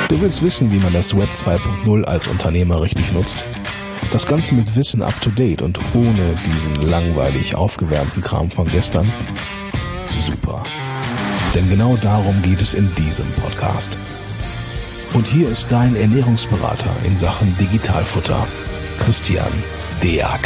Du willst wissen, wie man das Web 2.0 als Unternehmer richtig nutzt? Das Ganze mit Wissen up to date und ohne diesen langweilig aufgewärmten Kram von gestern? Super. Denn genau darum geht es in diesem Podcast. Und hier ist dein Ernährungsberater in Sachen Digitalfutter, Christian Deak.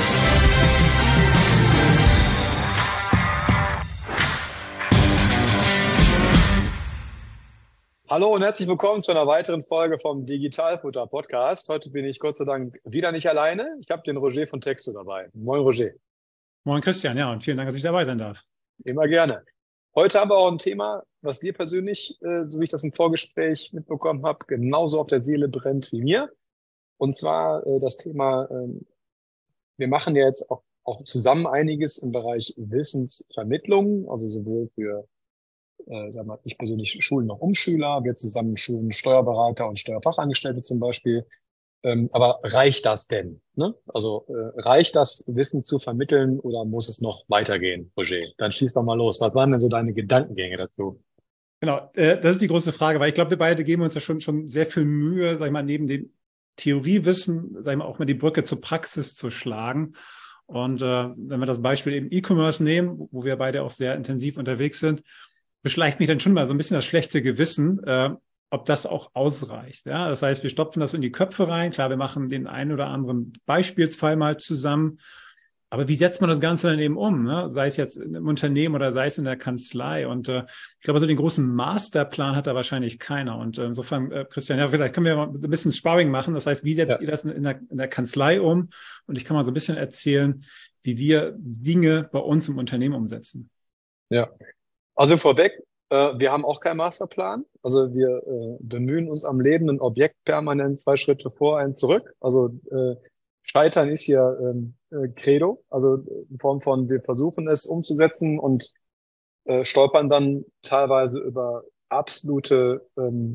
Hallo und herzlich willkommen zu einer weiteren Folge vom Digitalfutter Podcast. Heute bin ich Gott sei Dank wieder nicht alleine. Ich habe den Roger von Texto dabei. Moin Roger. Moin Christian, ja, und vielen Dank, dass ich dabei sein darf. Immer gerne. Heute haben wir auch ein Thema, was dir persönlich, so wie ich das im Vorgespräch mitbekommen habe, genauso auf der Seele brennt wie mir. Und zwar das Thema, wir machen ja jetzt auch zusammen einiges im Bereich Wissensvermittlung, also sowohl für ich persönlich schulen noch Umschüler, wir zusammen schulen Steuerberater und Steuerfachangestellte zum Beispiel. Aber reicht das denn? Ne? Also reicht das, Wissen zu vermitteln oder muss es noch weitergehen, Roger? Dann schieß doch mal los. Was waren denn so deine Gedankengänge dazu? Genau, das ist die große Frage, weil ich glaube, wir beide geben uns ja schon sehr viel Mühe, sag ich mal, neben dem Theoriewissen, sag ich mal, auch mal die Brücke zur Praxis zu schlagen. Und wenn wir das Beispiel eben E-Commerce nehmen, wo wir beide auch sehr intensiv unterwegs sind, beschleicht mich dann schon mal so ein bisschen das schlechte Gewissen, ob das auch ausreicht. Ja? Das heißt, wir stopfen das in die Köpfe rein. Klar, wir machen den einen oder anderen Beispielsfall mal zusammen. Aber wie setzt man das Ganze dann eben um? Ne? Sei es jetzt im Unternehmen oder sei es in der Kanzlei. Und ich glaube, so den großen Masterplan hat da wahrscheinlich keiner. Und insofern, Christian, ja, vielleicht können wir mal ein bisschen Sparring machen. Das heißt, wie setzt ihr das in der Kanzlei um? Und ich kann mal so ein bisschen erzählen, wie wir Dinge bei uns im Unternehmen umsetzen. Ja. Also vorweg, wir haben auch keinen Masterplan. Also wir bemühen uns am lebenden Objekt permanent 2 Schritte vor, 1 zurück. Also Scheitern ist hier Credo, also in Form von, wir versuchen es umzusetzen und stolpern dann teilweise über absolute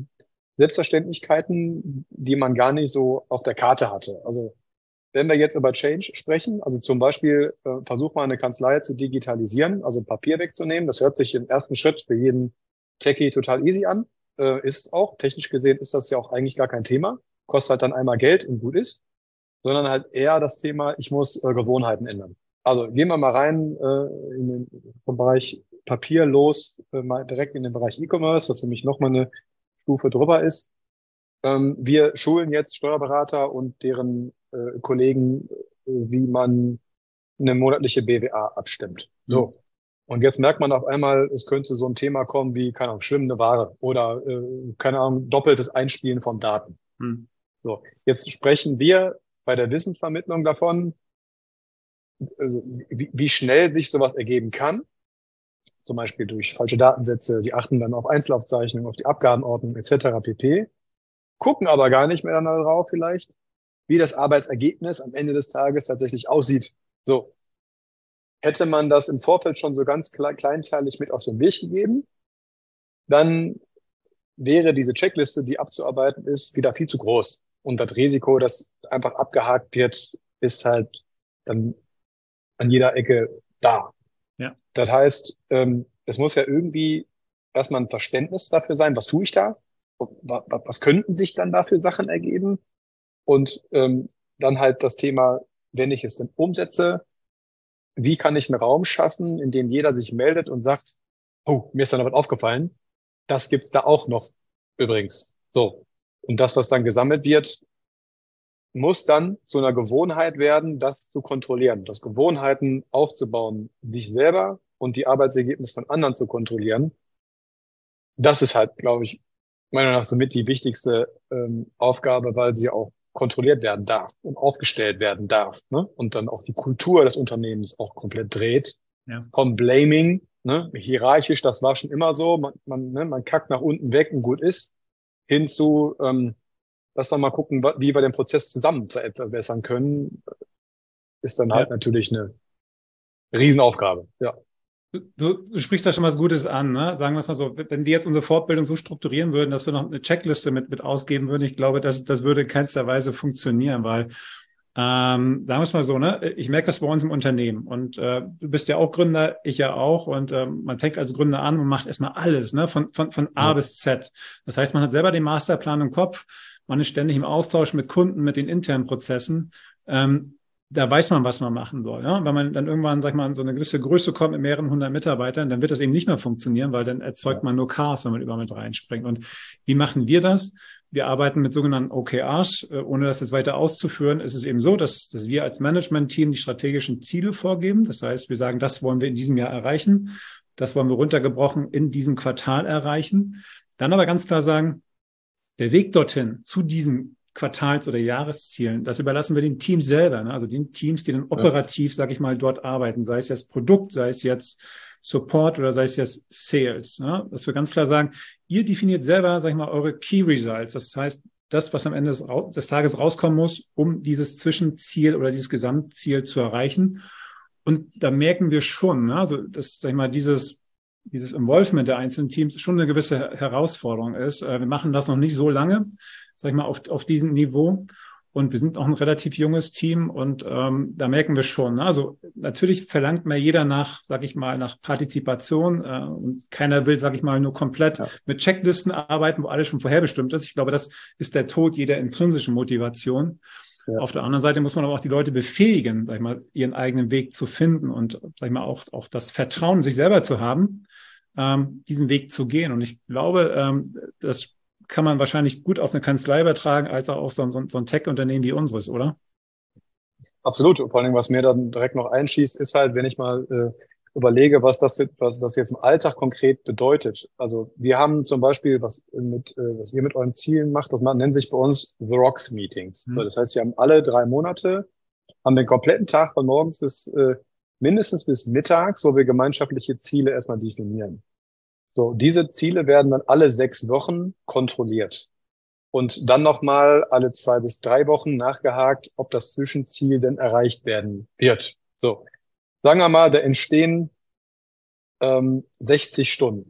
Selbstverständlichkeiten, die man gar nicht so auf der Karte hatte. Also wenn wir jetzt über Change sprechen, also zum Beispiel versuch mal eine Kanzlei zu digitalisieren, also Papier wegzunehmen. Das hört sich im ersten Schritt für jeden Techie total easy an. Ist es auch. Technisch gesehen ist das ja auch eigentlich gar kein Thema. Kostet halt dann einmal Geld und gut ist. Sondern halt eher das Thema, ich muss Gewohnheiten ändern. Also gehen wir mal rein vom Bereich Papier los, mal direkt in den Bereich E-Commerce, was für mich nochmal eine Stufe drüber ist. Wir schulen jetzt Steuerberater und deren Kollegen, wie man eine monatliche BWA abstimmt. So. Und jetzt merkt man auf einmal, es könnte so ein Thema kommen wie, keine Ahnung, schwimmende Ware oder, keine Ahnung, doppeltes Einspielen von Daten. So. Jetzt sprechen wir bei der Wissensvermittlung davon, also wie schnell sich sowas ergeben kann. Zum Beispiel durch falsche Datensätze, die achten dann auf Einzelaufzeichnungen, auf die Abgabenordnung etc. pp. Gucken aber gar nicht mehr dann darauf vielleicht, wie das Arbeitsergebnis am Ende des Tages tatsächlich aussieht. So. Hätte man das im Vorfeld schon so ganz kleinteilig mit auf den Weg gegeben, dann wäre diese Checkliste, die abzuarbeiten ist, wieder viel zu groß. Und das Risiko, dass einfach abgehakt wird, ist halt dann an jeder Ecke da. Ja. Das heißt, es muss ja irgendwie erstmal ein Verständnis dafür sein, was tue ich da? Was könnten sich dann da für Sachen ergeben? Und dann halt das Thema, wenn ich es denn umsetze, wie kann ich einen Raum schaffen, in dem jeder sich meldet und sagt, oh, mir ist da noch was aufgefallen. Das gibt's da auch noch übrigens. So. Und das, was dann gesammelt wird, muss dann zu einer Gewohnheit werden, das zu kontrollieren, das Gewohnheiten aufzubauen, sich selber und die Arbeitsergebnisse von anderen zu kontrollieren. Das ist halt, glaube ich, meiner Meinung nach somit die wichtigste Aufgabe, weil sie auch kontrolliert werden darf und aufgestellt werden darf, ne? Und dann auch die Kultur des Unternehmens auch komplett dreht. Ja. Vom Blaming, ne? Hierarchisch, das war schon immer so, man kackt nach unten weg und gut ist, hin zu, lass doch mal gucken, wie wir den Prozess zusammen verbessern können, ist dann halt natürlich eine Riesenaufgabe, ja. Du sprichst da schon was Gutes an, ne? Sagen wir es mal so, wenn wir jetzt unsere Fortbildung so strukturieren würden, dass wir noch eine Checkliste mit ausgeben würden, ich glaube, das würde in keinster Weise funktionieren, weil Sagen wir es mal so, ne? Ich merke das bei uns im Unternehmen und du bist ja auch Gründer, ich ja auch und man fängt als Gründer an und macht erstmal alles, ne? Von A bis Z. Das heißt, man hat selber den Masterplan im Kopf, man ist ständig im Austausch mit Kunden, mit den internen Prozessen. Da weiß man, was man machen soll. Ja? Wenn man dann irgendwann, sag ich mal, in so eine gewisse Größe kommt mit mehreren hundert Mitarbeitern, dann wird das eben nicht mehr funktionieren, weil dann erzeugt man nur Chaos, wenn man überall mit reinspringt. Und wie machen wir das? Wir arbeiten mit sogenannten OKRs. Ohne das jetzt weiter auszuführen, ist es eben so, dass wir als Management-Team die strategischen Ziele vorgeben. Das heißt, wir sagen, das wollen wir in diesem Jahr erreichen. Das wollen wir runtergebrochen in diesem Quartal erreichen. Dann aber ganz klar sagen, der Weg dorthin zu diesen Quartals- oder Jahreszielen, das überlassen wir den Teams selber, ne? Also den Teams, die dann operativ, sage ich mal, dort arbeiten, sei es jetzt Produkt, sei es jetzt Support oder sei es jetzt Sales, ne? Dass wir ganz klar sagen, ihr definiert selber, sage ich mal, eure Key Results. Das heißt, das, was am Ende des Tages rauskommen muss, um dieses Zwischenziel oder dieses Gesamtziel zu erreichen. Und da merken wir schon, ne? Also das, sag ich mal, dieses Involvement der einzelnen Teams schon eine gewisse Herausforderung ist. Wir machen das noch nicht so lange, sag ich mal, auf diesem Niveau. Und wir sind auch ein relativ junges Team und da merken wir schon. Ne? Also natürlich verlangt mal jeder nach, sag ich mal, nach Partizipation und keiner will, sag ich mal, nur komplett mit Checklisten arbeiten, wo alles schon vorherbestimmt ist. Ich glaube, das ist der Tod jeder intrinsischen Motivation. Ja. Auf der anderen Seite muss man aber auch die Leute befähigen, sag ich mal, ihren eigenen Weg zu finden und, sag ich mal, auch das Vertrauen, sich selber zu haben, diesen Weg zu gehen. Und ich glaube, das kann man wahrscheinlich gut auf eine Kanzlei übertragen, als auch auf so ein Tech-Unternehmen wie unseres, oder? Absolut. Vor allem, was mir dann direkt noch einschießt, ist halt, wenn ich mal überlege, was das jetzt im Alltag konkret bedeutet. Also wir haben zum Beispiel, was ihr mit euren Zielen macht, das nennt sich bei uns The Rocks Meetings. So, das heißt, wir haben alle 3 Monate, haben den kompletten Tag von morgens bis mindestens bis mittags, wo wir gemeinschaftliche Ziele erstmal definieren. So, diese Ziele werden dann alle 6 Wochen kontrolliert. Und dann nochmal alle 2 bis 3 Wochen nachgehakt, ob das Zwischenziel denn erreicht werden wird. So, sagen wir mal, da entstehen 60 Stunden.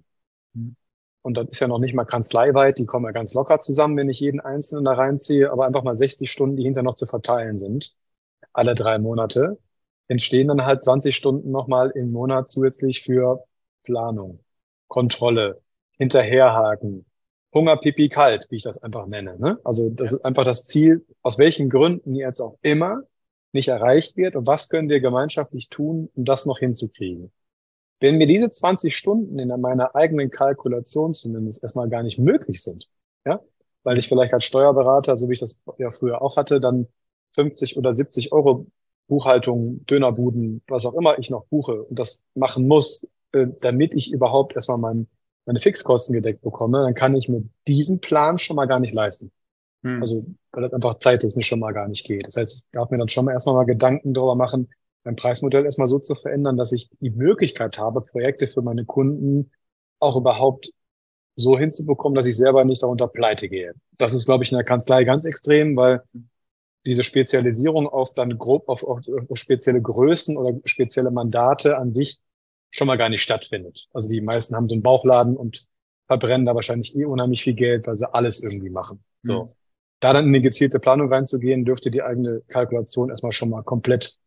Und das ist ja noch nicht mal kanzleiweit, die kommen ja ganz locker zusammen, wenn ich jeden Einzelnen da reinziehe, aber einfach mal 60 Stunden, die hinterher noch zu verteilen sind, alle 3 Monate, entstehen dann halt 20 Stunden nochmal im Monat zusätzlich für Planung, Kontrolle, hinterherhaken, Hunger, Pipi, kalt, wie ich das einfach nenne. Ne? Also das ist einfach das Ziel, aus welchen Gründen jetzt auch immer nicht erreicht wird und was können wir gemeinschaftlich tun, um das noch hinzukriegen. Wenn mir diese 20 Stunden in meiner eigenen Kalkulation zumindest erstmal gar nicht möglich sind, ja, weil ich vielleicht als Steuerberater, so wie ich das ja früher auch hatte, dann 50 oder 70 Euro Buchhaltung, Dönerbuden, was auch immer ich noch buche und das machen muss, damit ich überhaupt erstmal meine Fixkosten gedeckt bekomme, dann kann ich mir diesen Plan schon mal gar nicht leisten. Also, weil das einfach zeittechnisch schon mal gar nicht geht. Das heißt, ich darf mir dann schon mal erstmal mal Gedanken darüber machen, mein Preismodell erstmal so zu verändern, dass ich die Möglichkeit habe, Projekte für meine Kunden auch überhaupt so hinzubekommen, dass ich selber nicht darunter pleite gehe. Das ist, glaube ich, in der Kanzlei ganz extrem, weil diese Spezialisierung auf dann grob auf spezielle Größen oder spezielle Mandate an sich schon mal gar nicht stattfindet. Also die meisten haben so einen Bauchladen und verbrennen da wahrscheinlich unheimlich viel Geld, weil sie alles irgendwie machen. So. Da dann in eine gezielte Planung reinzugehen, dürfte die eigene Kalkulation erstmal schon mal komplett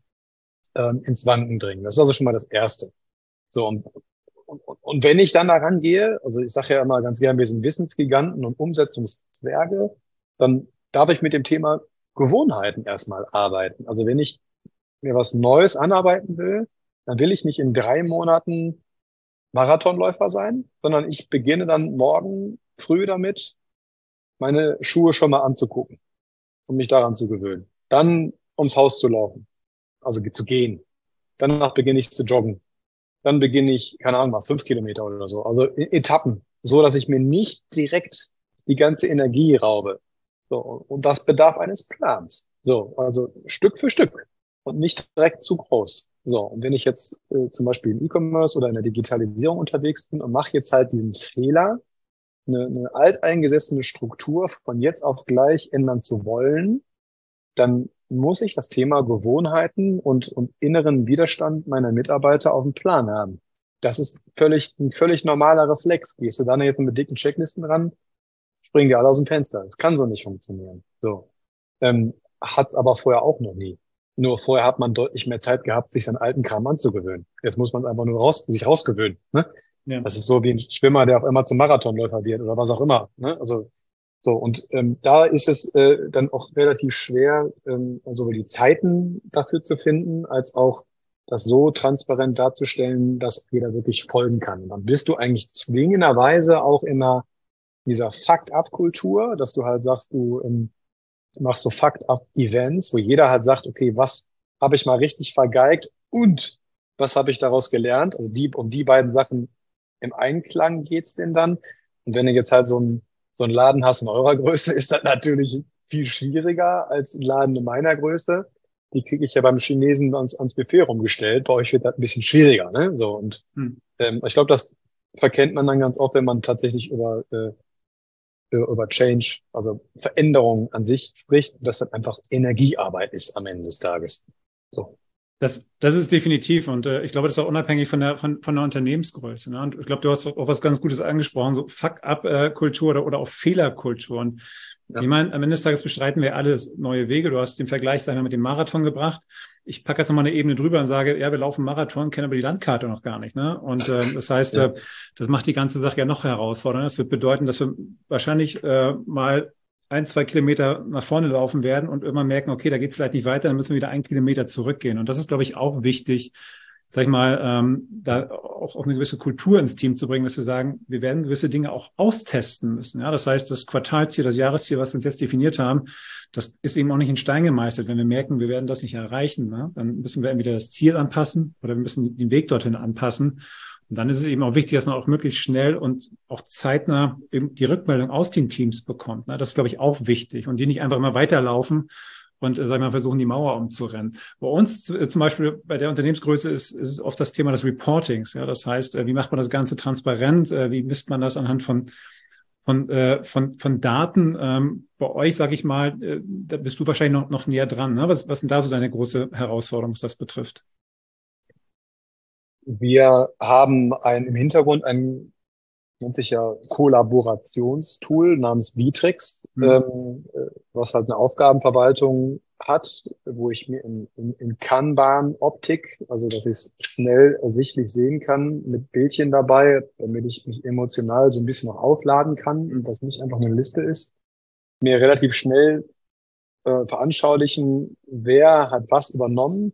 ins Wanken bringen. Das ist also schon mal das Erste. So, und wenn ich dann da rangehe, also ich sage ja immer ganz gern, wir sind Wissensgiganten und Umsetzungszwerge, dann darf ich mit dem Thema Gewohnheiten erstmal arbeiten. Also wenn ich mir was Neues anarbeiten will, dann will ich nicht in 3 Monaten Marathonläufer sein, sondern ich beginne dann morgen früh damit, meine Schuhe schon mal anzugucken, um mich daran zu gewöhnen. Dann ums Haus zu laufen, also zu gehen. Danach beginne ich zu joggen. Dann beginne ich, keine Ahnung, mal 5 Kilometer oder so. Also in Etappen, so dass ich mir nicht direkt die ganze Energie raube. So, und das bedarf eines Plans. So, also Stück für Stück und nicht direkt zu groß. So, und wenn ich jetzt zum Beispiel im E-Commerce oder in der Digitalisierung unterwegs bin und mache jetzt halt diesen Fehler, eine alteingesessene Struktur von jetzt auf gleich ändern zu wollen, dann muss ich das Thema Gewohnheiten und inneren Widerstand meiner Mitarbeiter auf dem Plan haben. Das ist ein völlig normaler Reflex. Gehst du dann jetzt mit dicken Checklisten ran, springen die alle aus dem Fenster. Das kann so nicht funktionieren. So. hat's aber vorher auch noch nie. Nur vorher hat man deutlich mehr Zeit gehabt, sich seinen alten Kram anzugewöhnen. Jetzt muss man einfach nur sich rausgewöhnen. Ne? Ja. Das ist so wie ein Schwimmer, der auf einmal zum Marathonläufer wird oder was auch immer. Ne? Also so, und da ist es dann auch relativ schwer, sowohl die Zeiten dafür zu finden, als auch das so transparent darzustellen, dass jeder wirklich folgen kann. Und dann bist du eigentlich zwingenderweise auch in dieser Fucked-up-Kultur, dass du halt sagst, du machst so Fucked-up-Events, wo jeder halt sagt, okay, was habe ich mal richtig vergeigt und was habe ich daraus gelernt? Also um die beiden Sachen im Einklang geht's denn dann. Und wenn du jetzt halt so einen Laden hast in eurer Größe, ist das natürlich viel schwieriger als ein Laden in meiner Größe. Die kriege ich ja beim Chinesen ans Buffet rumgestellt. Bei euch wird das ein bisschen schwieriger, ne? So, und ich glaube, das verkennt man dann ganz oft, wenn man tatsächlich über Change, also Veränderung an sich spricht, dass das einfach Energiearbeit ist am Ende des Tages. So. Das ist definitiv, und ich glaube, das ist auch unabhängig von der Unternehmensgröße. Ne? Und ich glaube, du hast auch was ganz Gutes angesprochen, so Fuck-up-Kultur oder auch Fehlerkultur. Und ich meine, am Ende des Tages bestreiten wir alles neue Wege. Du hast den Vergleich, sagen wir, mit dem Marathon gebracht. Ich packe jetzt nochmal eine Ebene drüber und sage, ja, wir laufen Marathon, kennen aber die Landkarte noch gar nicht. Ne? Und das heißt, das macht die ganze Sache ja noch herausfordernder. Das wird bedeuten, dass wir wahrscheinlich mal 1-2 Kilometer nach vorne laufen werden und irgendwann merken, okay, da geht es vielleicht nicht weiter, dann müssen wir wieder 1 Kilometer zurückgehen. Und das ist, glaube ich, auch wichtig, sag ich mal, da auch eine gewisse Kultur ins Team zu bringen, dass wir sagen, wir werden gewisse Dinge auch austesten müssen. Ja, das heißt, das Quartalsziel, das Jahresziel, was wir uns jetzt definiert haben, das ist eben auch nicht in Stein gemeißelt. Wenn wir merken, wir werden das nicht erreichen, ne, dann müssen wir entweder das Ziel anpassen oder wir müssen den Weg dorthin anpassen. Und dann ist es eben auch wichtig, dass man auch möglichst schnell und auch zeitnah eben die Rückmeldung aus den Teams bekommt. Das ist, glaube ich, auch wichtig. Und die nicht einfach immer weiterlaufen und, sagen wir mal, versuchen, die Mauer umzurennen. Bei uns zum Beispiel bei der Unternehmensgröße ist es oft das Thema des Reportings. Ja, das heißt, wie macht man das Ganze transparent? Wie misst man das anhand von Daten? Bei euch, sage ich mal, da bist du wahrscheinlich noch näher dran. Ne? Was sind da so deine große Herausforderung, was das betrifft? Wir haben im Hintergrund ein, nennt sich ja Kollaborationstool namens Vitrix, was halt eine Aufgabenverwaltung hat, wo ich mir in Kanban-Optik, also dass ich es schnell ersichtlich sehen kann, mit Bildchen dabei, damit ich mich emotional so ein bisschen noch aufladen kann und das nicht einfach eine Liste ist, mir relativ schnell veranschaulichen, wer hat was übernommen.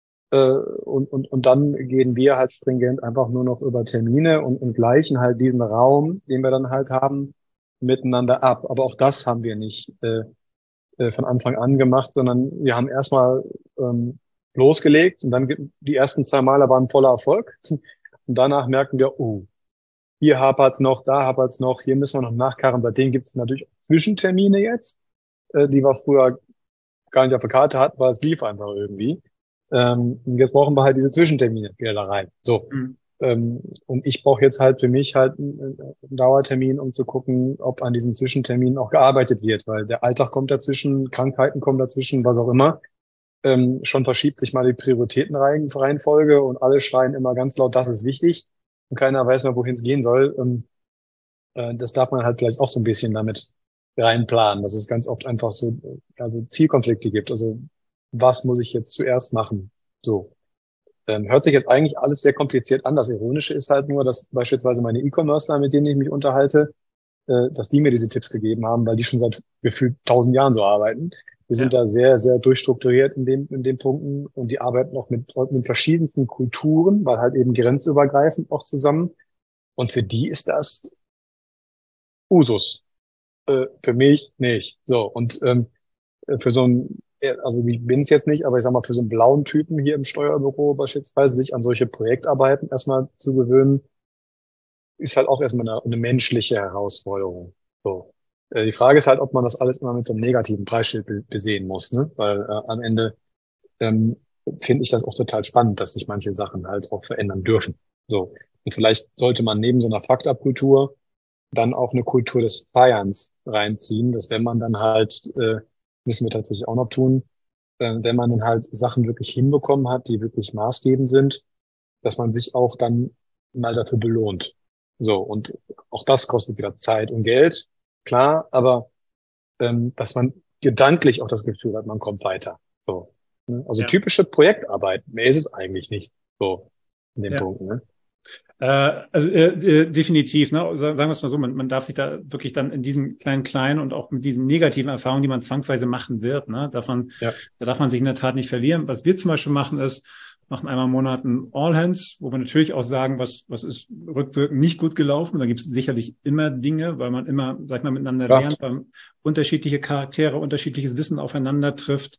Und dann gehen wir halt stringent einfach nur noch über Termine und gleichen halt diesen Raum, den wir dann halt haben, miteinander ab. Aber auch das haben wir nicht von Anfang an gemacht, sondern wir haben erstmal losgelegt und dann die ersten 2 Male waren voller Erfolg. Und danach merken wir, hier hapert's noch, da hapert's noch, hier müssen wir noch nachkarren. Bei denen gibt's natürlich Zwischentermine jetzt, die wir früher gar nicht auf der Karte hatten, weil es lief einfach irgendwie. Und jetzt brauchen wir halt diese Zwischentermine wieder da rein. So. Und ich brauche jetzt halt für mich halt einen Dauertermin, um zu gucken, ob an diesen Zwischenterminen auch gearbeitet wird, weil der Alltag kommt dazwischen, Krankheiten kommen dazwischen, was auch immer. Schon verschiebt sich mal die Prioritätenreihenfolge und alle schreien immer ganz laut, das ist wichtig. Und keiner weiß mehr, wohin es gehen soll. Das darf man halt vielleicht auch so ein bisschen damit reinplanen, dass es ganz oft einfach so Zielkonflikte gibt. Also was muss ich jetzt zuerst machen? So. Hört sich jetzt eigentlich alles sehr kompliziert an. Das Ironische ist halt nur, dass beispielsweise meine E-Commercer, mit denen ich mich unterhalte, dass die mir diese Tipps gegeben haben, weil die schon seit gefühlt 1000 Jahren so arbeiten. Wir sind da sehr, sehr durchstrukturiert in den Punkten und die arbeiten auch mit verschiedensten Kulturen, weil halt eben grenzübergreifend auch zusammen. Und für die ist das Usus. Für mich nicht. So. Und für so also ich bin es jetzt nicht, aber ich sag mal, für so einen blauen Typen hier im Steuerbüro beispielsweise, sich an solche Projektarbeiten erstmal zu gewöhnen, ist halt auch erstmal eine menschliche Herausforderung. So. Die Frage ist halt, ob man das alles immer mit so einem negativen Preisschild besehen muss, ne? Weil am Ende finde ich das auch total spannend, dass sich manche Sachen halt auch verändern dürfen. So. Und vielleicht sollte man neben so einer Fucked-up-Kultur dann auch eine Kultur des Feierns reinziehen, dass wenn man dann halt müssen wir tatsächlich auch noch tun, wenn man dann halt Sachen wirklich hinbekommen hat, die wirklich maßgebend sind, dass man sich auch dann mal dafür belohnt. So, und auch das kostet wieder Zeit und Geld, klar, aber dass man gedanklich auch das Gefühl hat, man kommt weiter. So. Ne? Also Ja. typische Projektarbeit. Mehr ist es eigentlich nicht. So. In dem Ja. Punkt, ne? Definitiv, ne? Sagen wir es mal so, man darf sich da wirklich dann in diesen kleinen und auch mit diesen negativen Erfahrungen, die man zwangsweise machen wird, ne? Da darf man sich in der Tat nicht verlieren. Was wir zum Beispiel machen, machen einmal im Monat ein All Hands, wo wir natürlich auch sagen, was ist rückwirkend nicht gut gelaufen. Da gibt es sicherlich immer Dinge, weil man immer, sag ich mal, miteinander lernt, weil unterschiedliche Charaktere, unterschiedliches Wissen aufeinander trifft.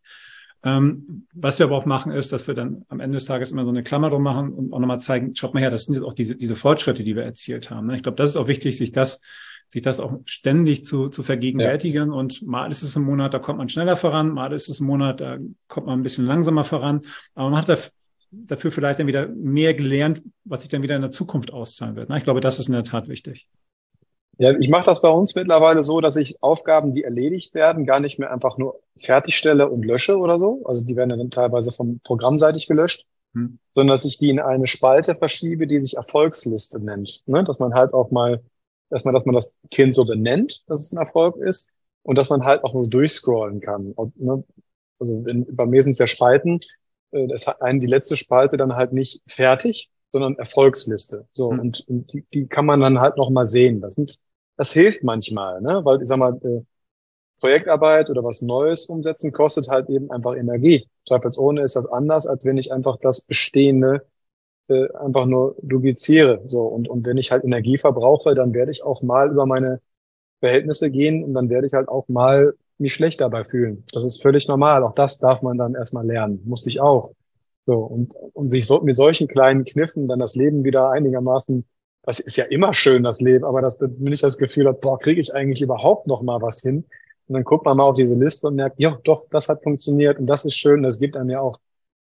Was wir aber auch machen, ist, dass wir dann am Ende des Tages immer so eine Klammer drum machen und auch nochmal zeigen, schaut mal her, das sind jetzt auch diese Fortschritte, die wir erzielt haben. Ne? Ich glaube, das ist auch wichtig, sich das auch ständig zu vergegenwärtigen. Ja. Und mal ist es im Monat, da kommt man schneller voran, mal ist es im Monat, da kommt man ein bisschen langsamer voran. Aber man hat dafür vielleicht dann wieder mehr gelernt, was sich dann wieder in der Zukunft auszahlen wird. Ne? Ich glaube, das ist in der Tat wichtig. Ja, ich mache das bei uns mittlerweile so, dass ich Aufgaben, die erledigt werden, gar nicht mehr einfach nur fertigstelle und lösche oder so. Also die werden dann teilweise vom programmseitig gelöscht, sondern dass ich die in eine Spalte verschiebe, die sich Erfolgsliste nennt. Ne? Dass man halt auch mal, dass man das Kind so benennt, dass es ein Erfolg ist und dass man halt auch nur durchscrollen kann. Und, ne? Also bei mir sind es ja Spalten. Das hat die letzte Spalte dann halt nicht fertig, sondern Erfolgsliste. So, und die kann man dann halt noch mal sehen. Das hilft manchmal, ne? Weil ich sag mal, Projektarbeit oder was Neues umsetzen kostet halt eben einfach Energie. Zweifelsohne ist das anders, als wenn ich einfach das Bestehende einfach nur dupliziere. So, und wenn ich halt Energie verbrauche, dann werde ich auch mal über meine Verhältnisse gehen und dann werde ich halt auch mal mich schlecht dabei fühlen. Das ist völlig normal. Auch das darf man dann erstmal lernen. Musste ich auch. So, und sich so mit solchen kleinen Kniffen dann das Leben wieder einigermaßen, das ist ja immer schön, das Leben, aber wenn ich das Gefühl habe, boah, kriege ich eigentlich überhaupt noch mal was hin? Und dann guckt man mal auf diese Liste und merkt, ja, doch, das hat funktioniert und das ist schön, das gibt einem ja auch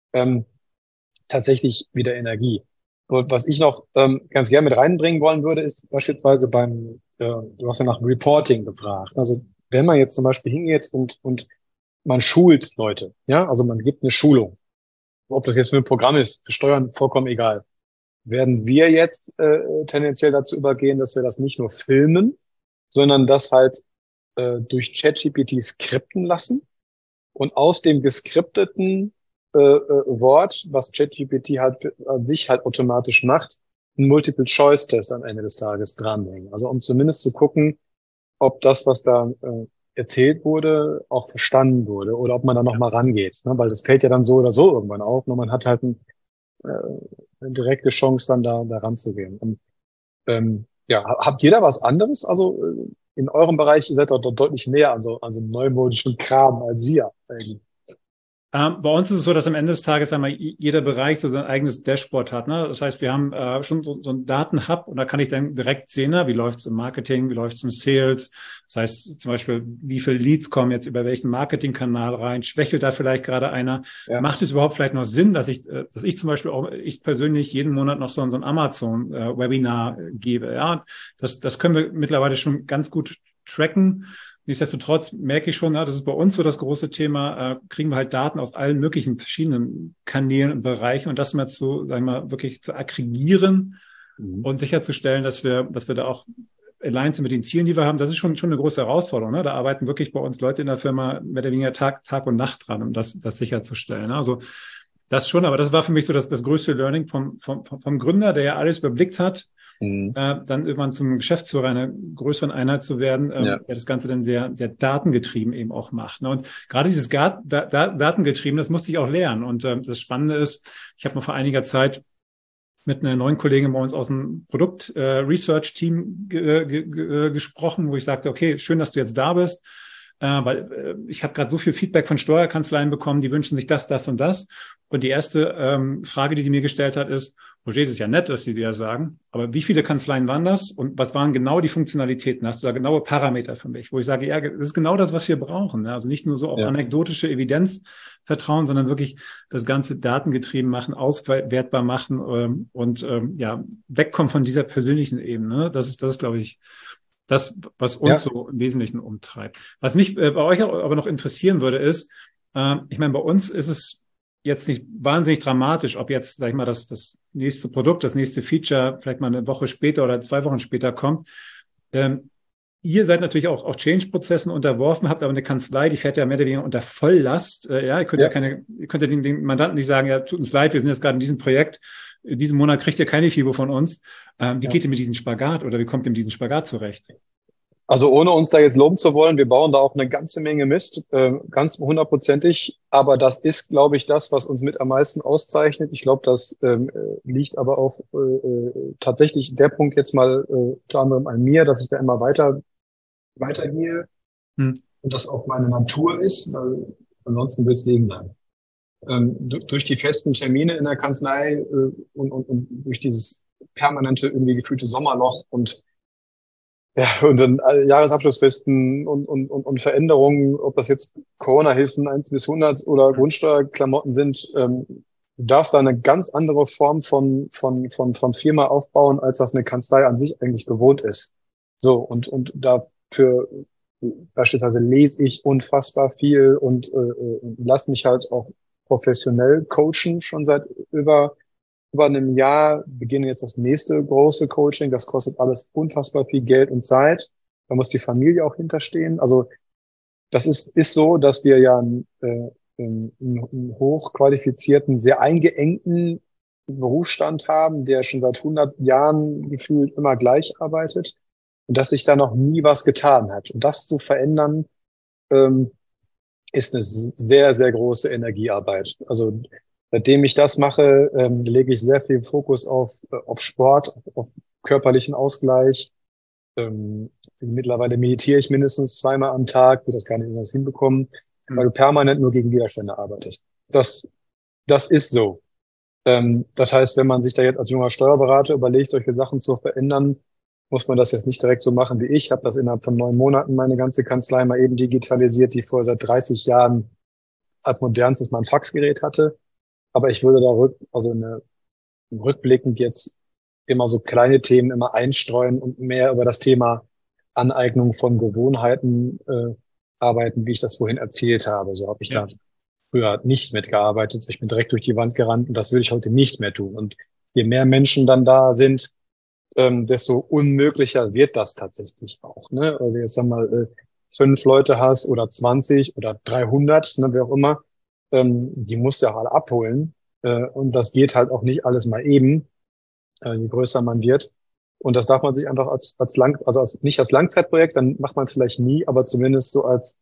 tatsächlich wieder Energie. Und was ich noch ganz gerne mit reinbringen wollen würde, ist beispielsweise du hast ja nach Reporting gefragt. Also wenn man jetzt zum Beispiel hingeht und man schult Leute, ja, also man gibt eine Schulung, ob das jetzt für ein Programm ist, für Steuern vollkommen egal, werden wir jetzt tendenziell dazu übergehen, dass wir das nicht nur filmen, sondern das halt durch ChatGPT skripten lassen und aus dem geskripteten Wort, was ChatGPT halt an sich halt automatisch macht, einen Multiple-Choice-Test am Ende des Tages dranhängen. Also um zumindest zu gucken, ob das, was da erzählt wurde, auch verstanden wurde oder ob man da noch mal rangeht. Ne? Weil das fällt ja dann so oder so irgendwann auf. Und man hat halt eine direkte Chance, dann da ranzugehen. Und ja, habt ihr da was anderes? Also in eurem Bereich, ihr seid doch deutlich näher an so neumodischen Kram als wir eigentlich. Bei uns ist es so, dass am Ende des Tages einmal jeder Bereich so sein eigenes Dashboard hat. Ne? Das heißt, wir haben schon so einen Datenhub und da kann ich dann direkt sehen, wie läuft es im Marketing, wie läuft es im Sales. Das heißt zum Beispiel, wie viele Leads kommen jetzt über welchen Marketingkanal rein? Schwächelt da vielleicht gerade einer? Ja. Macht es überhaupt vielleicht noch Sinn, dass ich zum Beispiel auch, ich persönlich jeden Monat noch so ein Amazon-Webinar gebe? Ja, das können wir mittlerweile schon ganz gut tracken. Nichtsdestotrotz merke ich schon, das ist bei uns so das große Thema, kriegen wir halt Daten aus allen möglichen verschiedenen Kanälen und Bereichen und das mal wirklich zu aggregieren und sicherzustellen, dass wir da auch aligned sind mit den Zielen, die wir haben. Das ist schon eine große Herausforderung. Ne? Da arbeiten wirklich bei uns Leute in der Firma mehr oder weniger Tag und Nacht dran, um das sicherzustellen. Ne? Also das schon, aber das war für mich so das größte Learning vom Gründer, der ja alles überblickt hat, dann irgendwann zum Geschäftsführer einer größeren Einheit zu werden, der das Ganze dann sehr, sehr datengetrieben eben auch macht. Ne? Und gerade dieses datengetrieben, das musste ich auch lernen. Und das Spannende ist, ich habe mal vor einiger Zeit mit einer neuen Kollegin bei uns aus dem Produkt-Research-Team gesprochen, wo ich sagte, okay, schön, dass du jetzt da bist. Weil ich habe gerade so viel Feedback von Steuerkanzleien bekommen, die wünschen sich das und das. Und die erste Frage, die sie mir gestellt hat, ist, Roger, das ist ja nett, dass sie dir das sagen, aber wie viele Kanzleien waren das und was waren genau die Funktionalitäten? Hast du da genaue Parameter für mich? Wo ich sage, ja, das ist genau das, was wir brauchen. Ne? Also nicht nur so auf anekdotische Evidenz vertrauen, sondern wirklich das Ganze datengetrieben machen, auswertbar machen und wegkommen von dieser persönlichen Ebene. Ne? Das ist, glaube ich, das, was uns so im Wesentlichen umtreibt. Was mich bei euch aber noch interessieren würde, ist, ich meine, bei uns ist es jetzt nicht wahnsinnig dramatisch, ob jetzt, sag ich mal, das nächste Produkt, das nächste Feature vielleicht mal eine Woche später oder 2 Wochen später kommt. ihr seid natürlich auch Change-Prozessen unterworfen, habt aber eine Kanzlei, die fährt ja mehr oder weniger unter Volllast. Ja, ihr könnt ihr könnt ja den Mandanten nicht sagen, ja, tut uns leid, wir sind jetzt gerade in diesem Projekt, in diesem Monat kriegt ihr keine FIBO von uns. Wie geht ihr mit diesem Spagat oder wie kommt ihr mit diesem Spagat zurecht? Also ohne uns da jetzt loben zu wollen, wir bauen da auch eine ganze Menge Mist, ganz hundertprozentig. Aber das ist, glaube ich, das, was uns mit am meisten auszeichnet. Ich glaube, das liegt aber auch tatsächlich der Punkt jetzt mal unter anderem an mir, dass ich da immer weitergehe und das auch meine Natur ist, weil ansonsten wird es liegen bleiben. Durch die festen Termine in der Kanzlei und durch dieses permanente irgendwie gefühlte Sommerloch und dann Jahresabschlussfesten und Veränderungen, ob das jetzt Corona-Hilfen 1 bis 100 oder Grundsteuerklamotten sind, du darfst da eine ganz andere Form von Firma aufbauen, als das eine Kanzlei an sich eigentlich gewohnt ist. So, und dafür beispielsweise lese ich unfassbar viel und lass mich halt auch professionell coachen, schon seit über einem Jahr, beginne jetzt das nächste große Coaching. Das kostet alles unfassbar viel Geld und Zeit. Da muss die Familie auch hinterstehen. Also das ist so, dass wir ja einen hochqualifizierten, sehr eingeengten Berufsstand haben, der schon seit 100 Jahren gefühlt immer gleich arbeitet und dass sich da noch nie was getan hat. Und das zu verändern, ist eine sehr, sehr große Energiearbeit. Also seitdem ich das mache, lege ich sehr viel Fokus auf Sport, auf körperlichen Ausgleich. Mittlerweile meditiere ich mindestens 2-mal am Tag, will das gar nicht anders hinbekommen, weil du permanent nur gegen Widerstände arbeitest. Das ist so. Das heißt, wenn man sich da jetzt als junger Steuerberater überlegt, solche Sachen zu verändern, muss man das jetzt nicht direkt so machen wie ich. Ich habe das innerhalb von 9 Monaten meine ganze Kanzlei mal eben digitalisiert, die vorher seit 30 Jahren als modernstes mal ein Faxgerät hatte. Aber ich würde da rückblickend jetzt immer so kleine Themen immer einstreuen und mehr über das Thema Aneignung von Gewohnheiten arbeiten, wie ich das vorhin erzählt habe. So habe ich da früher nicht mitgearbeitet. Ich bin direkt durch die Wand gerannt und das würde ich heute nicht mehr tun. Und je mehr Menschen dann da sind, desto unmöglicher wird das tatsächlich auch. Ne? Also jetzt sag mal 5 Leute hast oder 20 oder 300, ne, wer auch immer, die musst du ja alle abholen. Und das geht halt auch nicht alles mal eben, je größer man wird. Und das darf man sich einfach nicht als Langzeitprojekt, dann macht man es vielleicht nie, aber zumindest so als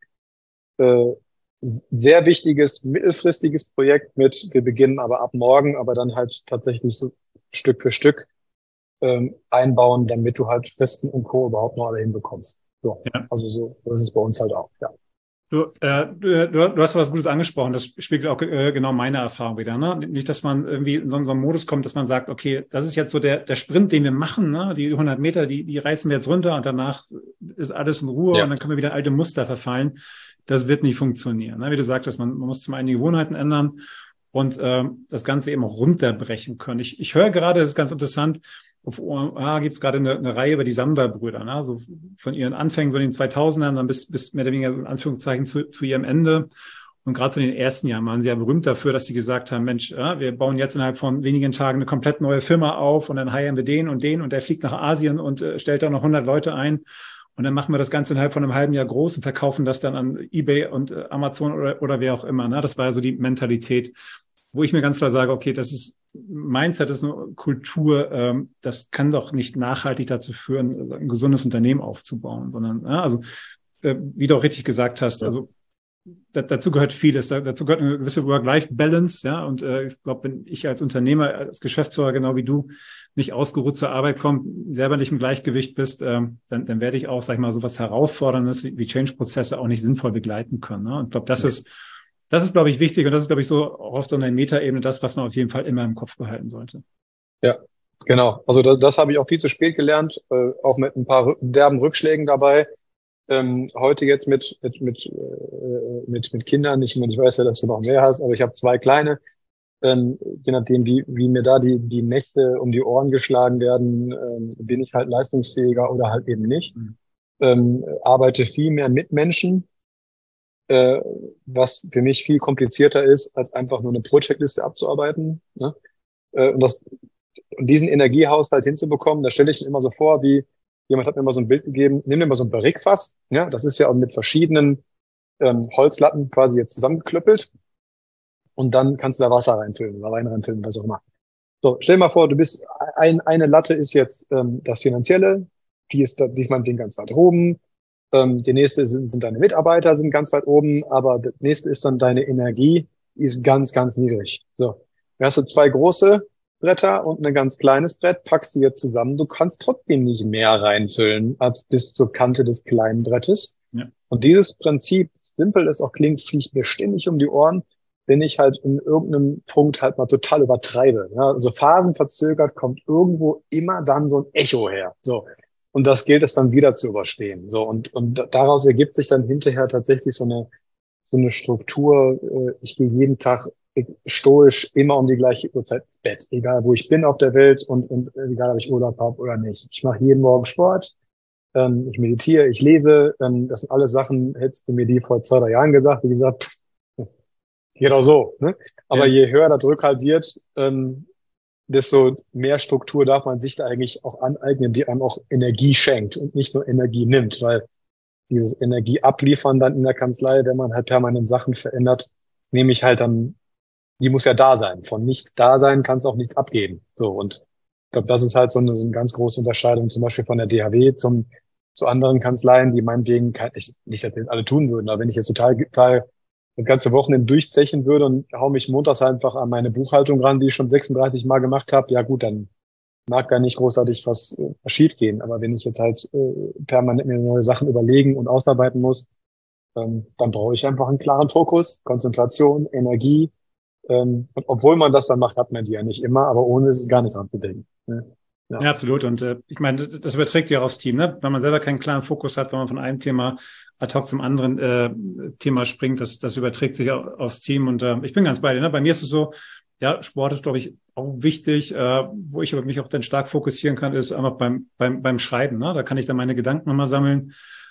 sehr wichtiges, mittelfristiges Projekt wir beginnen aber ab morgen, aber dann halt tatsächlich so Stück für Stück einbauen, damit du halt Fristen und Co. überhaupt noch alle hinbekommst. So. Ja. Also so ist es bei uns halt auch, ja. Du hast was Gutes angesprochen. Das spiegelt auch genau meine Erfahrung wieder. Ne? Nicht, dass man irgendwie in so einen Modus kommt, dass man sagt, okay, das ist jetzt so der Sprint, den wir machen. Ne? Die 100 Meter, die reißen wir jetzt runter und danach ist alles in Ruhe und dann können wir wieder in alte Muster verfallen. Das wird nicht funktionieren. Ne? Wie du sagtest, man muss zum einen die Gewohnheiten ändern und das Ganze eben auch runterbrechen können. Ich höre gerade, das ist ganz interessant, auf OMA gibt es gerade eine Reihe über die Samwer-Brüder, ne? So von ihren Anfängen so in den 2000ern dann bis mehr oder weniger so in Anführungszeichen zu ihrem Ende. Und gerade so in den ersten Jahren waren sie ja berühmt dafür, dass sie gesagt haben, Mensch, wir bauen jetzt innerhalb von wenigen Tagen eine komplett neue Firma auf und dann heiern wir den und der fliegt nach Asien und stellt da noch 100 Leute ein. Und dann machen wir das Ganze innerhalb von einem halben Jahr groß und verkaufen das dann an eBay und Amazon oder wer auch immer. Ne? Das war ja so die Mentalität, wo ich mir ganz klar sage, okay, das ist Mindset, ist eine Kultur, das kann doch nicht nachhaltig dazu führen, ein gesundes Unternehmen aufzubauen, sondern, also wie du auch richtig gesagt hast, also dazu gehört vieles, dazu gehört eine gewisse Work-Life-Balance, ja, und ich glaube, wenn ich als Unternehmer, als Geschäftsführer, genau wie du, nicht ausgeruht zur Arbeit komme, selber nicht im Gleichgewicht bist, dann werde ich auch, sag ich mal, sowas Herausforderndes wie Change-Prozesse auch nicht sinnvoll begleiten können. Ne? Und ich glaube, das ist, glaube ich, wichtig und das ist, glaube ich, so auch auf so einer Metaebene das, was man auf jeden Fall immer im Kopf behalten sollte. Ja, genau. Also das habe ich auch viel zu spät gelernt, auch mit ein paar derben Rückschlägen dabei. Heute jetzt mit Kindern, ich weiß ja, dass du noch mehr hast, aber ich habe 2 kleine. Je nachdem, wie mir da die Nächte um die Ohren geschlagen werden, bin ich halt leistungsfähiger oder halt eben nicht. Arbeite viel mehr mit Menschen, was für mich viel komplizierter ist, als einfach nur eine Pro-Checkliste abzuarbeiten. Ne? Und diesen Energiehaushalt hinzubekommen, da stelle ich mir immer so vor, wie Jemand hat mir mal so ein Bild gegeben, nimm dir mal so ein Barrikfass, ja, das ist ja auch mit verschiedenen Holzlatten quasi jetzt zusammengeklöppelt und dann kannst du da Wasser reinfüllen oder Wein reinfüllen, was auch immer. So, stell dir mal vor, du bist, eine Latte ist jetzt das Finanzielle, die ist meinetwegen ganz weit oben, die nächste sind deine Mitarbeiter, sind ganz weit oben, aber das nächste ist dann deine Energie, die ist ganz, ganz niedrig. So, da hast du zwei große Bretter und ein ganz kleines Brett, packst die jetzt zusammen. Du kannst trotzdem nicht mehr reinfüllen als bis zur Kante des kleinen Brettes. Ja. Und dieses Prinzip, simpel es auch klingt, fliegt mir ständig um die Ohren, wenn ich halt in irgendeinem Punkt halt mal total übertreibe. Ja, also phasenverzögert kommt irgendwo immer dann so ein Echo her. So. Und das gilt es dann wieder zu überstehen. So. Und daraus ergibt sich dann hinterher tatsächlich so eine Struktur. Ich gehe jeden Tag stoisch immer um die gleiche Uhrzeit ins Bett. Egal, wo ich bin auf der Welt und egal, ob ich Urlaub habe oder nicht. Ich mache jeden Morgen Sport. Ich meditiere, ich lese. Das sind alles Sachen, hättest du mir die vor 2, 3 Jahren gesagt, wie gesagt, geht auch so. Ne? Aber Ja. je höher der Druck halt wird, desto mehr Struktur darf man sich da eigentlich auch aneignen, die einem auch Energie schenkt und nicht nur Energie nimmt, weil dieses Energie abliefern dann in der Kanzlei, wenn man halt permanent Sachen verändert, nehme ich halt dann, die muss ja da sein. Von nicht da sein kannst du auch nichts abgeben. So, und ich glaube, das ist halt so eine ganz große Unterscheidung, zum Beispiel von der DHW zu anderen Kanzleien, die meinetwegen, nicht, dass wir das alle tun würden, aber wenn ich jetzt total das ganze Wochenende durchzechen würde und hau mich montags einfach an meine Buchhaltung ran, die ich schon 36 Mal gemacht habe, ja gut, dann mag da nicht großartig was schief gehen. Aber wenn ich jetzt halt permanent mir neue Sachen überlegen und ausarbeiten muss, dann brauche ich einfach einen klaren Fokus, Konzentration, Energie. Und obwohl man das dann macht, hat man die ja nicht immer, aber ohne ist es gar nicht dran zu denken. Ne? Ja. Ja, absolut. Und ich meine, das überträgt sich auch aufs Team, ne? Wenn man selber keinen klaren Fokus hat, wenn man von einem Thema ad hoc zum anderen Thema springt, das überträgt sich aufs Team. Und ich bin ganz bei dir. Ne? Bei mir ist es so, ja, Sport ist, glaube ich, auch wichtig. Wo ich aber mich auch dann stark fokussieren kann, ist einfach beim Schreiben. Ne? Da kann ich dann meine Gedanken nochmal sammeln.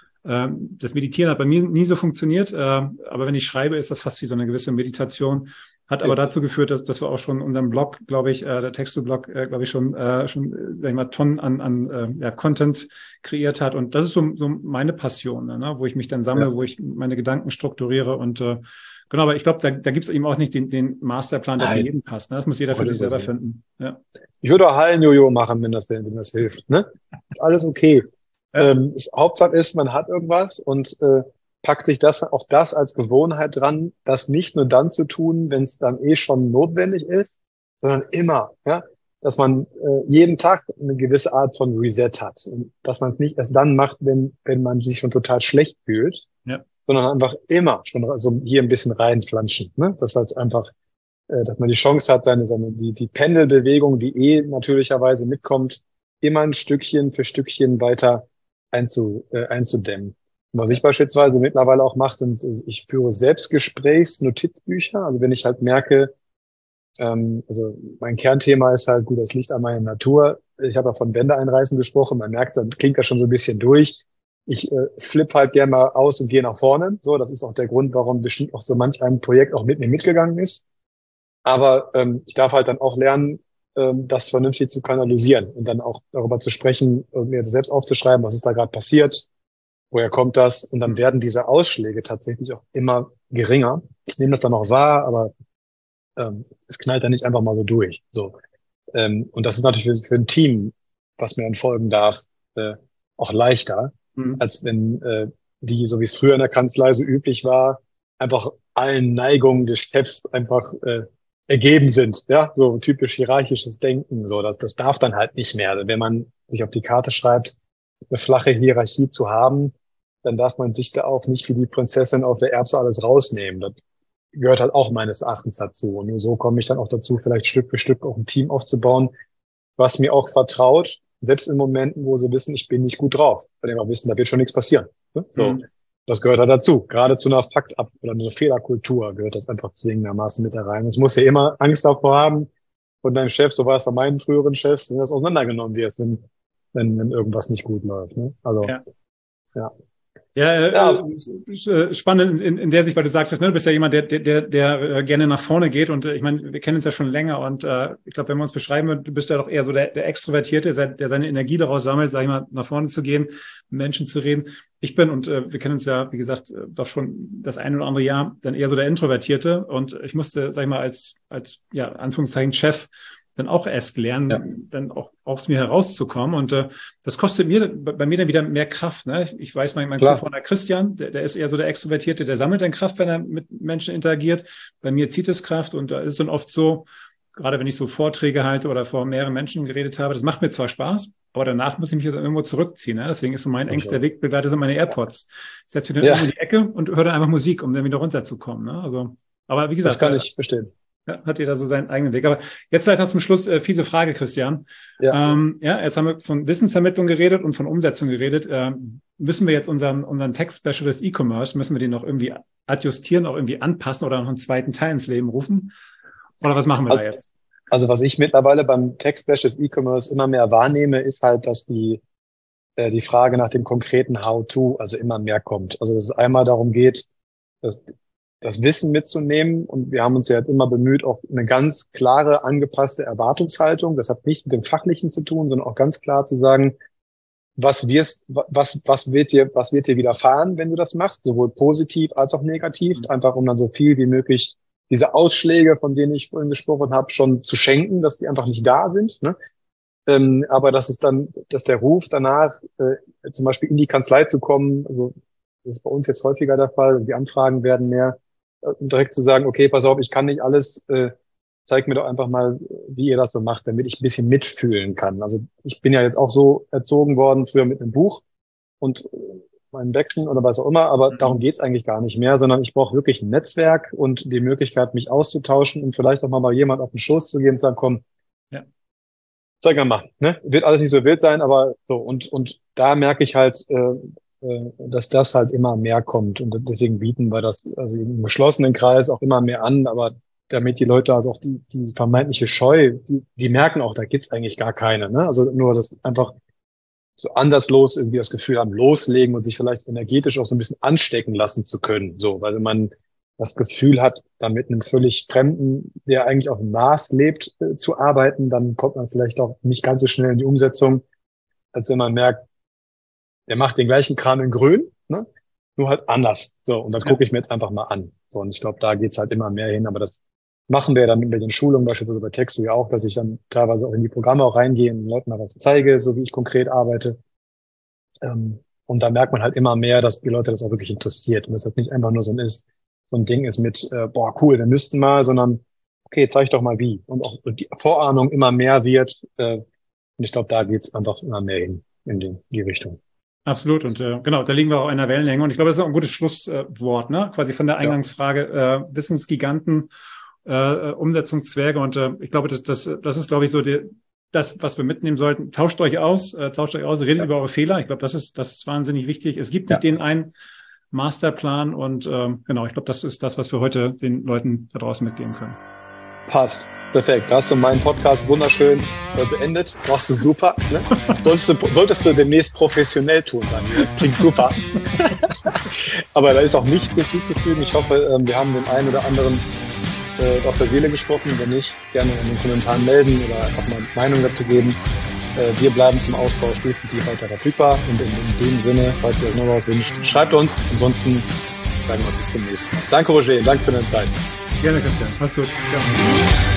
Das Meditieren hat bei mir nie so funktioniert. Aber wenn ich schreibe, ist das fast wie so eine gewisse Meditation. Hat aber dazu geführt, dass wir auch schon unseren Blog, glaube ich, der Texto-Blog, glaube ich, schon sag ich mal, Tonnen an Content kreiert hat. Und das ist so meine Passion, ne? Wo ich mich dann sammle, wo ich meine Gedanken strukturiere. Und genau, aber ich glaube, da gibt es eben auch nicht den Masterplan, der für jeden passt. Ne? Das muss jeder für sich selber finden. Ja. Ich würde auch Hallen-Jojo machen, wenn das hilft. Ne? Ist alles okay. Ja. Hauptsache ist, man hat irgendwas und packt sich das als Gewohnheit dran, das nicht nur dann zu tun, wenn es dann schon notwendig ist, sondern immer, ja, dass man jeden Tag eine gewisse Art von Reset hat und dass man es nicht erst dann macht, wenn man sich schon total schlecht fühlt, sondern einfach immer schon also hier ein bisschen reinflanschen, ne? Das heißt einfach, dass man die Chance hat, die Pendelbewegung, die natürlicherweise mitkommt, immer ein Stückchen für Stückchen weiter einzudämmen. Was ich beispielsweise mittlerweile auch mache, ich führe Selbstgesprächs-Notizbücher. Also wenn ich halt merke, also mein Kernthema ist halt gut, das Licht an meiner Natur. Ich habe ja von Wände einreißen gesprochen. Man merkt, dann klingt das schon so ein bisschen durch. Ich flippe halt gerne mal aus und gehe nach vorne. So, das ist auch der Grund, warum bestimmt auch so manch ein Projekt auch mit mir mitgegangen ist. Aber ich darf halt dann auch lernen, das vernünftig zu kanalisieren und dann auch darüber zu sprechen und mir das selbst aufzuschreiben, was ist da gerade passiert. Woher kommt das? Und dann werden diese Ausschläge tatsächlich auch immer geringer. Ich nehme das dann auch wahr, aber es knallt dann nicht einfach mal so durch. So. Und das ist natürlich für ein Team, was mir dann folgen darf, auch leichter, als wenn die, so wie es früher in der Kanzlei so üblich war, einfach allen Neigungen des Chefs einfach ergeben sind. Ja, so typisch hierarchisches Denken. So, das darf dann halt nicht mehr. Wenn man sich auf die Karte schreibt, eine flache Hierarchie zu haben, dann darf man sich da auch nicht wie die Prinzessin auf der Erbse alles rausnehmen. Das gehört halt auch meines Erachtens dazu. Und nur so komme ich dann auch dazu, vielleicht Stück für Stück auch ein Team aufzubauen, was mir auch vertraut, selbst in Momenten, wo sie wissen, ich bin nicht gut drauf. Weil die auch wissen, da wird schon nichts passieren. So, das gehört halt dazu. Gerade zu einer Fakt-Ab- oder einer Fehlerkultur gehört das einfach zwingendermaßen mit da rein. Es muss ja immer Angst davor haben, von deinem Chef, so war es bei meinen früheren Chefs, wenn das auseinandergenommen wird, wenn irgendwas nicht gut läuft. Ne? Also, ja. Ja, spannend in der Sicht, weil du sagtest, ne, du bist ja jemand, der gerne nach vorne geht und ich meine, wir kennen uns ja schon länger und ich glaube, wenn wir uns beschreiben würden, du bist ja doch eher so der Extrovertierte, der seine Energie daraus sammelt, sag ich mal, nach vorne zu gehen, mit Menschen zu reden. Ich bin, und wir kennen uns ja, wie gesagt, doch schon das ein oder andere Jahr, dann eher so der Introvertierte und ich musste, sag ich mal, als ja, Anführungszeichen Chef, dann auch erst lernen, dann auch aus mir herauszukommen. Und das kostet bei mir dann wieder mehr Kraft. Ne? Ich weiß, mein Co-Founder Christian, der ist eher so der Extrovertierte, der sammelt dann Kraft, wenn er mit Menschen interagiert. Bei mir zieht es Kraft und da ist dann oft so, gerade wenn ich so Vorträge halte oder vor mehreren Menschen geredet habe, das macht mir zwar Spaß, aber danach muss ich mich dann irgendwo zurückziehen. Ne? Deswegen ist so mein engster Wegbegleiter sind meine AirPods. Ich setze mich dann irgendwo in die Ecke und höre dann einfach Musik, um dann wieder runterzukommen. Ne? Also, aber wie gesagt, das kann ich verstehen. Ja, hat jeder so seinen eigenen Weg. Aber jetzt vielleicht noch zum Schluss fiese Frage, Christian. Ja. Jetzt haben wir von Wissensvermittlung geredet und von Umsetzung geredet. Müssen wir jetzt unseren Tech-Specialist E-Commerce, müssen wir den noch irgendwie adjustieren, auch irgendwie anpassen oder noch einen zweiten Teil ins Leben rufen? Oder was machen wir da jetzt? Also was ich mittlerweile beim Tech-Specialist E-Commerce immer mehr wahrnehme, ist halt, dass die Frage nach dem konkreten How-to also immer mehr kommt. Also dass es einmal darum geht, das Wissen mitzunehmen. Und wir haben uns ja jetzt immer bemüht, auch eine ganz klare, angepasste Erwartungshaltung. Das hat nichts mit dem Fachlichen zu tun, sondern auch ganz klar zu sagen, was wird dir widerfahren, wenn du das machst, sowohl positiv als auch negativ, einfach um dann so viel wie möglich diese Ausschläge, von denen ich vorhin gesprochen habe, schon zu schenken, dass die einfach nicht da sind, ne? Aber dass der Ruf danach, zum Beispiel in die Kanzlei zu kommen, also das ist bei uns jetzt häufiger der Fall, die Anfragen werden mehr, direkt zu sagen, okay, pass auf, ich kann nicht alles, zeig mir doch einfach mal, wie ihr das so macht, damit ich ein bisschen mitfühlen kann. Also ich bin ja jetzt auch so erzogen worden, früher mit einem Buch und meinem Backend oder was auch immer, aber darum geht's eigentlich gar nicht mehr, sondern ich brauche wirklich ein Netzwerk und die Möglichkeit, mich auszutauschen und vielleicht auch mal jemand auf den Schoß zu gehen und sagen, komm, zeig mal, ne? Wird alles nicht so wild sein, aber so, und da merke ich halt, dass das halt immer mehr kommt und deswegen bieten wir das also im geschlossenen Kreis auch immer mehr an, aber damit die Leute also auch die vermeintliche Scheu, die merken auch, da gibt's eigentlich gar keine, ne? Also nur das einfach so anderslos irgendwie das Gefühl haben, loslegen und sich vielleicht energetisch auch so ein bisschen anstecken lassen zu können, so, weil man das Gefühl hat, da mit einem völlig Fremden, der eigentlich auf dem Mars lebt, zu arbeiten, dann kommt man vielleicht auch nicht ganz so schnell in die Umsetzung, als wenn man merkt, der macht den gleichen Kram in grün, ne? Nur halt anders. So, und das gucke ich mir jetzt einfach mal an. So, und ich glaube, da geht's halt immer mehr hin, aber das machen wir dann mit den Schulungen, beispielsweise bei Textu ja auch, dass ich dann teilweise auch in die Programme auch reingehe und den Leuten mal was zeige, so wie ich konkret arbeite. Und da merkt man halt immer mehr, dass die Leute das auch wirklich interessiert und dass das nicht einfach nur so ein Ding ist mit, boah, cool, wir müssten mal, sondern, okay, zeig doch mal wie. Und auch die Vorahnung immer mehr wird. Und ich glaube, da geht's einfach immer mehr hin in die Richtung. Absolut. Und genau, da liegen wir auch in einer Wellenlänge. Und ich glaube, das ist auch ein gutes Schlusswort, ne? Quasi von der Eingangsfrage, Wissensgiganten, Umsetzungszwerge. Und ich glaube, das ist, glaube ich, so das, was wir mitnehmen sollten. Tauscht euch aus, redet über eure Fehler. Ich glaube, das ist wahnsinnig wichtig. Es gibt nicht den einen Masterplan und genau, ich glaube, das ist das, was wir heute den Leuten da draußen mitgeben können. Passt. Perfekt. Da hast du meinen Podcast wunderschön beendet. Machst du super. Ne? Solltest du demnächst professionell tun dann. Klingt super. Aber da ist auch nichts hinzuzufügen. Ich hoffe, wir haben den einen oder anderen aus der Seele gesprochen. Wenn nicht, gerne in den Kommentaren melden oder einfach mal Meinung dazu geben. Wir bleiben zum Austausch definitiv weiter verfügbar. Und in dem Sinne, falls ihr euch noch was wünscht, schreibt uns. Ansonsten sagen wir bis zum nächsten Mal. Danke, Roger. Danke für deine Zeit. Gerne, Christian. Mach's gut. Ciao.